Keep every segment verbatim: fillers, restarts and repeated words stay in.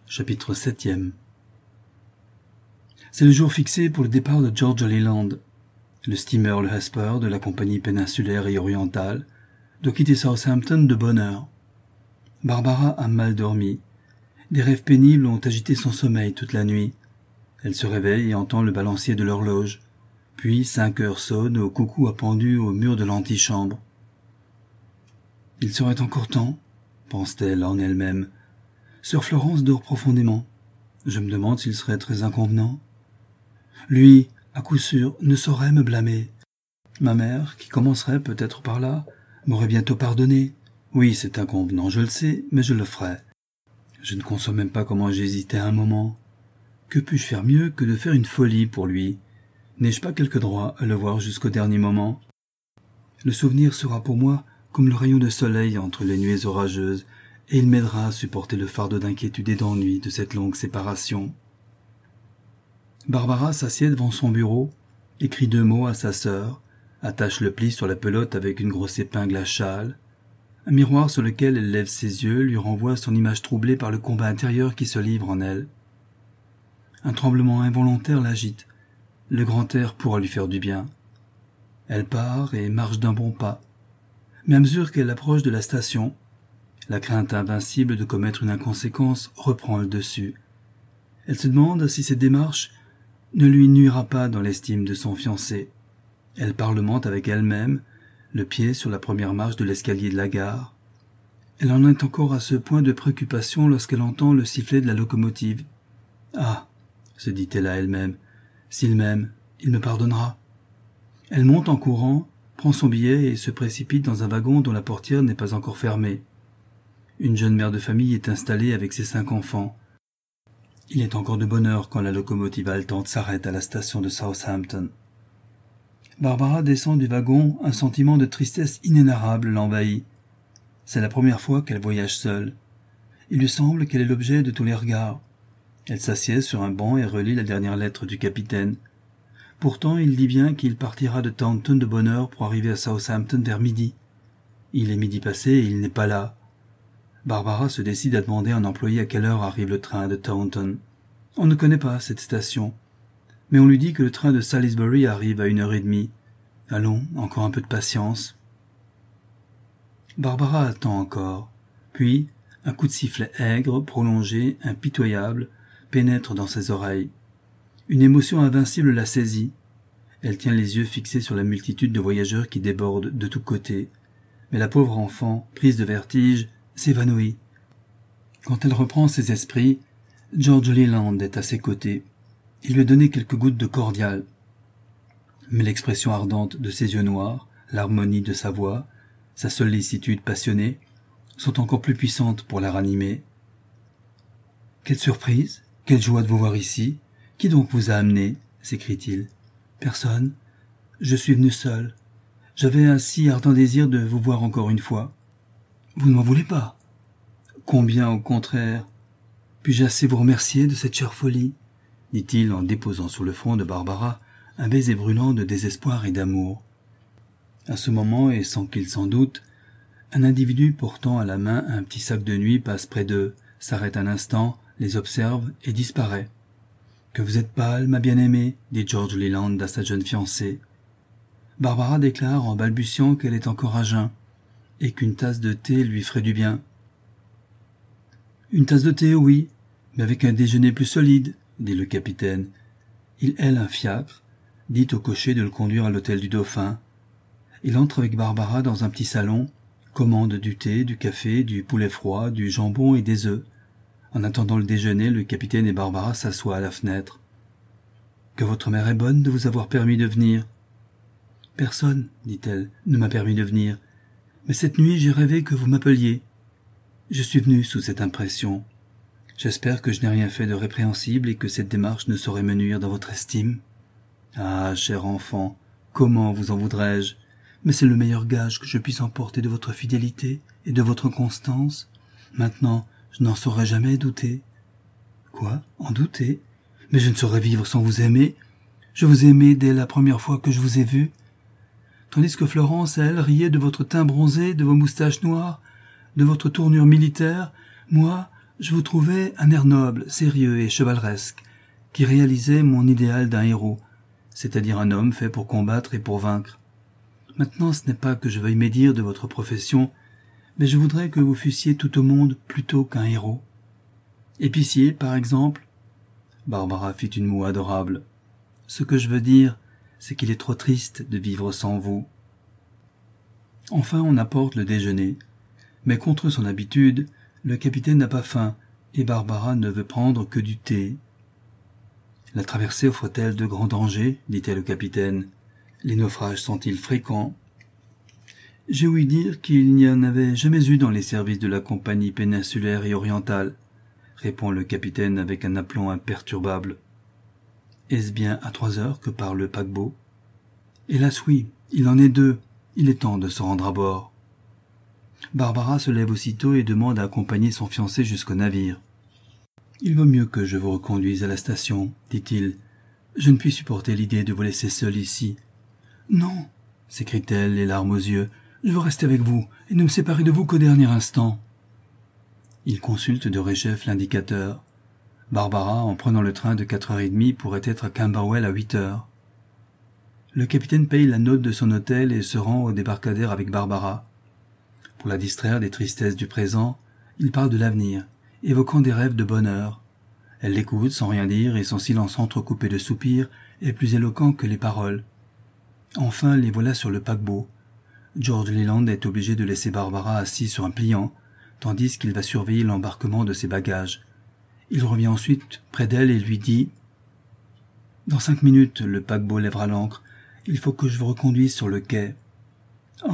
Chapitre septième. C'est le jour fixé pour le départ de George Leland. Le steamer le Hesper de la compagnie péninsulaire et orientale doit quitter Southampton de bonne heure. Barbara a mal dormi. Des rêves pénibles ont agité son sommeil toute la nuit. Elle se réveille et entend le balancier de l'horloge. Puis cinq heures sonnent au coucou appendu au mur de l'antichambre. Il serait encore temps, pense-t-elle en elle-même. Sœur Florence dort profondément. Je me demande s'il serait très inconvenant. Lui, à coup sûr, ne saurait me blâmer. Ma mère, qui commencerait peut-être par là, m'aurait bientôt pardonné. Oui, c'est inconvenant, je le sais, mais je le ferai. Je ne conçois même pas comment j'hésitais un moment. Que puis-je faire mieux que de faire une folie pour lui? N'ai-je pas quelque droit à le voir jusqu'au dernier moment? Le souvenir sera pour moi comme le rayon de soleil entre les nuées orageuses, et il m'aidera à supporter le fardeau d'inquiétude et d'ennui de cette longue séparation. Barbara s'assied devant son bureau, écrit deux mots à sa sœur, attache le pli sur la pelote avec une grosse épingle à châle. Un miroir sur lequel elle lève ses yeux lui renvoie son image troublée par le combat intérieur qui se livre en elle. Un tremblement involontaire l'agite. Le grand air pourra lui faire du bien. Elle part et marche d'un bon pas. Mais à mesure qu'elle approche de la station, la crainte invincible de commettre une inconséquence reprend le dessus. Elle se demande si cette démarche ne lui nuira pas dans l'estime de son fiancé. Elle parlemente avec elle-même, le pied sur la première marche de l'escalier de la gare. Elle en est encore à ce point de préoccupation lorsqu'elle entend le sifflet de la locomotive. « Ah !» se dit-elle à elle-même, « s'il m'aime, il me pardonnera. » Elle monte en courant, prend son billet et se précipite dans un wagon dont la portière n'est pas encore fermée. Une jeune mère de famille est installée avec ses cinq enfants. Il est encore de bonne heure quand la locomotive haletante s'arrête à la station de Southampton. Barbara descend du wagon, un sentiment de tristesse inénarrable l'envahit. C'est la première fois qu'elle voyage seule. Il lui semble qu'elle est l'objet de tous les regards. Elle s'assied sur un banc et relit la dernière lettre du capitaine. Pourtant, il dit bien qu'il partira de Taunton de bonne heure pour arriver à Southampton vers midi. Il est midi passé et il n'est pas là. Barbara se décide à demander à un employé à quelle heure arrive le train de Taunton. On ne connaît pas cette station, mais on lui dit que le train de Salisbury arrive à une heure et demie. Allons, encore un peu de patience. Barbara attend encore, puis un coup de sifflet aigre, prolongé, impitoyable, pénètre dans ses oreilles. Une émotion invincible la saisit. Elle tient les yeux fixés sur la multitude de voyageurs qui débordent de tous côtés. Mais la pauvre enfant, prise de vertige, s'évanouit. Quand elle reprend ses esprits, George Leland est à ses côtés. Il lui a donné quelques gouttes de cordial. Mais l'expression ardente de ses yeux noirs, l'harmonie de sa voix, sa sollicitude passionnée, sont encore plus puissantes pour la ranimer. « Quelle surprise! Quelle joie de vous voir ici! Qui donc vous a amené ?» s'écrie-t-il. « Personne. Je suis venu seul. J'avais un si ardent désir de vous voir encore une fois. »« Vous ne m'en voulez pas. »« Combien, au contraire. Puis-je assez vous remercier de cette chère folie ?» dit-il en déposant sur le front de Barbara un baiser brûlant de désespoir et d'amour. À ce moment, et sans qu'il s'en doute, un individu portant à la main un petit sac de nuit passe près d'eux, s'arrête un instant, les observe et disparaît. « Que vous êtes pâle, ma bien-aimée, » dit George Leland à sa jeune fiancée. Barbara déclare en balbutiant qu'elle est encore à jeun, et qu'une tasse de thé lui ferait du bien. « Une tasse de thé, oui, mais avec un déjeuner plus solide, » dit le capitaine. Il hèle un fiacre, dit au cocher de le conduire à l'hôtel du Dauphin. Il entre avec Barbara dans un petit salon, commande du thé, du café, du poulet froid, du jambon et des œufs. En attendant le déjeuner, le capitaine et Barbara s'assoient à la fenêtre. « Que votre mère est bonne de vous avoir permis de venir. »« Personne, dit-elle, ne m'a permis de venir. Mais cette nuit, j'ai rêvé que vous m'appeliez. Je suis venue sous cette impression. J'espère que je n'ai rien fait de répréhensible et que cette démarche ne saurait me nuire dans votre estime. Ah, cher enfant, comment vous en voudrais-je? Mais c'est le meilleur gage que je puisse emporter de votre fidélité et de votre constance. Maintenant, je n'en saurais jamais douter. »« Quoi? En douter? Mais je ne saurais vivre sans vous aimer. Je vous aimais dès la première fois que je vous ai vu. Tandis que Florence, elle, riait de votre teint bronzé, de vos moustaches noires, de votre tournure militaire, moi, Je vous trouvais un air noble, sérieux et chevaleresque, qui réalisait mon idéal d'un héros, c'est-à-dire un homme fait pour combattre et pour vaincre. Maintenant, ce n'est pas que je veuille médire de votre profession, mais je voudrais que vous fussiez tout au monde plutôt qu'un héros. Épicier, par exemple. Barbara fit une moue adorable. Ce que je veux dire, c'est qu'il est trop triste de vivre sans vous. Enfin, on apporte le déjeuner, mais contre son habitude, le capitaine n'a pas faim, et Barbara ne veut prendre que du thé. La traversée offre-t-elle de grands dangers, dit-elle au capitaine. Les naufrages sont-ils fréquents? J'ai ouï dire qu'il n'y en avait jamais eu dans les services de la compagnie péninsulaire et orientale, répond le capitaine avec un aplomb imperturbable. Est-ce bien à trois heures que part le paquebot? Hélas oui, il en est deux. Il est temps de se rendre à bord. Barbara se lève aussitôt et demande à accompagner son fiancé jusqu'au navire. Il vaut mieux que je vous reconduise à la station, dit-il. Je ne puis supporter l'idée de vous laisser seul ici. Non, s'écrie-t-elle, les larmes aux yeux. Je veux rester avec vous et ne me séparer de vous qu'au dernier instant. Il consulte de réchef l'indicateur. Barbara, en prenant le train de quatre heures trente, pourrait être à Camberwell à huit heures. Le capitaine paye la note de son hôtel et se rend au débarcadère avec Barbara. Pour la distraire des tristesses du présent, il parle de l'avenir, évoquant des rêves de bonheur. Elle l'écoute sans rien dire et son silence entrecoupé de soupirs est plus éloquent que les paroles. Enfin, les voilà sur le paquebot. George Leland est obligé de laisser Barbara assise sur un pliant, tandis qu'il va surveiller l'embarquement de ses bagages. Il revient ensuite près d'elle et lui dit « Dans cinq minutes, le paquebot lèvera l'ancre. Il faut que je vous reconduise sur le quai. »« Oh !»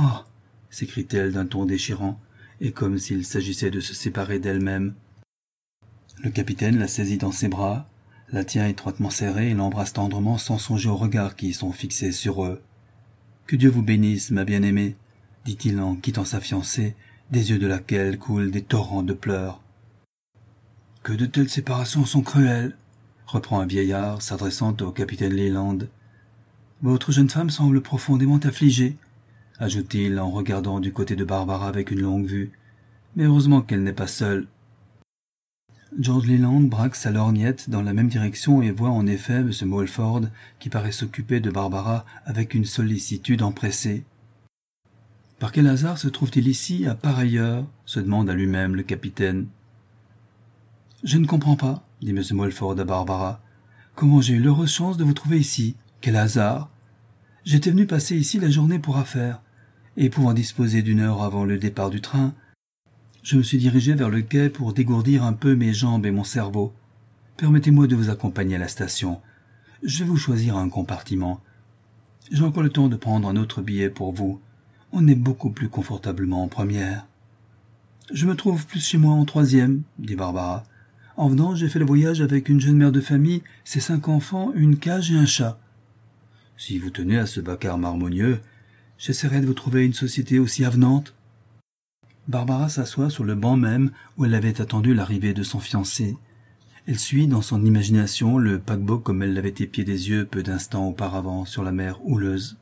s'écrie-t-elle d'un ton déchirant, et comme s'il s'agissait de se séparer d'elle-même. Le capitaine la saisit dans ses bras, la tient étroitement serrée et l'embrasse tendrement sans songer aux regards qui sont fixés sur eux. « Que Dieu vous bénisse, ma bien-aimée, dit-il en quittant sa fiancée, des yeux de laquelle coulent des torrents de pleurs. « Que de telles séparations sont cruelles, reprend un vieillard s'adressant au capitaine Leland. Votre jeune femme semble profondément affligée, ajoute-t-il en regardant du côté de Barbara avec une longue vue. Mais heureusement qu'elle n'est pas seule. George Leland braque sa lorgnette dans la même direction et voit en effet M. Mulford qui paraît s'occuper de Barbara avec une sollicitude empressée. Par quel hasard se trouve-t-il ici à pareille heure se demande à lui-même le capitaine. Je ne comprends pas, dit M. Mulford à Barbara. Comment j'ai eu l'heureuse chance de vous trouver ici? Quel hasard! J'étais venu passer ici la journée pour affaires, et pouvant disposer d'une heure avant le départ du train, je me suis dirigé vers le quai pour dégourdir un peu mes jambes et mon cerveau. Permettez-moi de vous accompagner à la station. Je vais vous choisir un compartiment. J'ai encore le temps de prendre un autre billet pour vous. On est beaucoup plus confortablement en première. Je me trouve plus chez moi en troisième, dit Barbara. En venant, j'ai fait le voyage avec une jeune mère de famille, ses cinq enfants, une cage et un chat. Si vous tenez à ce vacarme harmonieux, j'essaierai de vous trouver une société aussi avenante. Barbara s'assoit sur le banc même où elle avait attendu l'arrivée de son fiancé. Elle suit dans son imagination le paquebot comme elle l'avait épié des yeux peu d'instants auparavant sur la mer houleuse.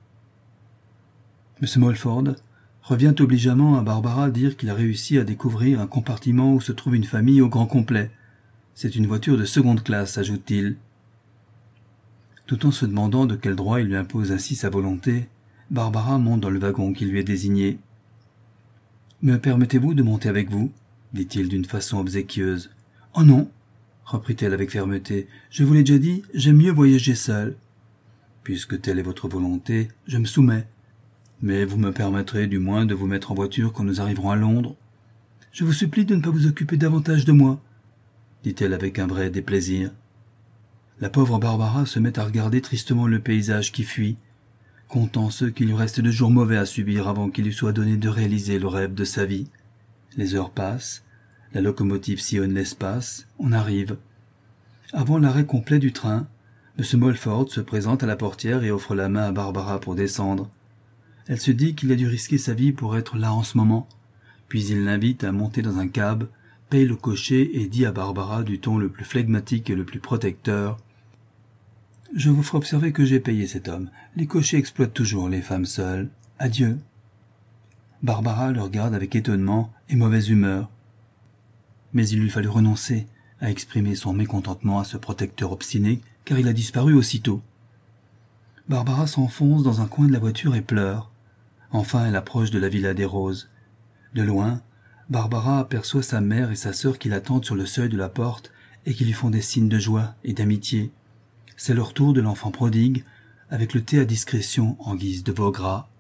M. Mulford revient obligeamment à Barbara dire qu'il a réussi à découvrir un compartiment où se trouve une famille au grand complet. C'est une voiture de seconde classe, ajoute-t-il. Tout en se demandant de quel droit il lui impose ainsi sa volonté, Barbara monte dans le wagon qui lui est désigné. « Me permettez-vous de monter avec vous ?» dit-il d'une façon obséquieuse. « Oh non !» reprit-elle avec fermeté. « Je vous l'ai déjà dit, j'aime mieux voyager seule. »« Puisque telle est votre volonté, je me soumets. Mais vous me permettrez du moins de vous mettre en voiture quand nous arriverons à Londres. Je vous supplie de ne pas vous occuper davantage de moi, » dit-elle avec un vrai déplaisir. La pauvre Barbara se met à regarder tristement le paysage qui fuit, comptant ce qu'il lui reste de jours mauvais à subir avant qu'il lui soit donné de réaliser le rêve de sa vie. Les heures passent, la locomotive sillonne l'espace, on arrive. Avant l'arrêt complet du train, M. Mulford se présente à la portière et offre la main à Barbara pour descendre. Elle se dit qu'il a dû risquer sa vie pour être là en ce moment, puis il l'invite à monter dans un cab, paye le cocher et dit à Barbara du ton le plus flegmatique et le plus protecteur: « Je vous ferai observer que j'ai payé cet homme. Les cochers exploitent toujours les femmes seules. Adieu. » Barbara le regarde avec étonnement et mauvaise humeur. mais il lui fallut renoncer à exprimer son mécontentement à ce protecteur obstiné, car il a disparu aussitôt. Barbara s'enfonce dans un coin de la voiture et pleure. Enfin, elle approche de la villa des Roses. De loin, Barbara aperçoit sa mère et sa sœur qui l'attendent sur le seuil de la porte et qui lui font des signes de joie et d'amitié. C'est le retour de l'enfant prodigue, avec le thé à discrétion en guise de veau gras.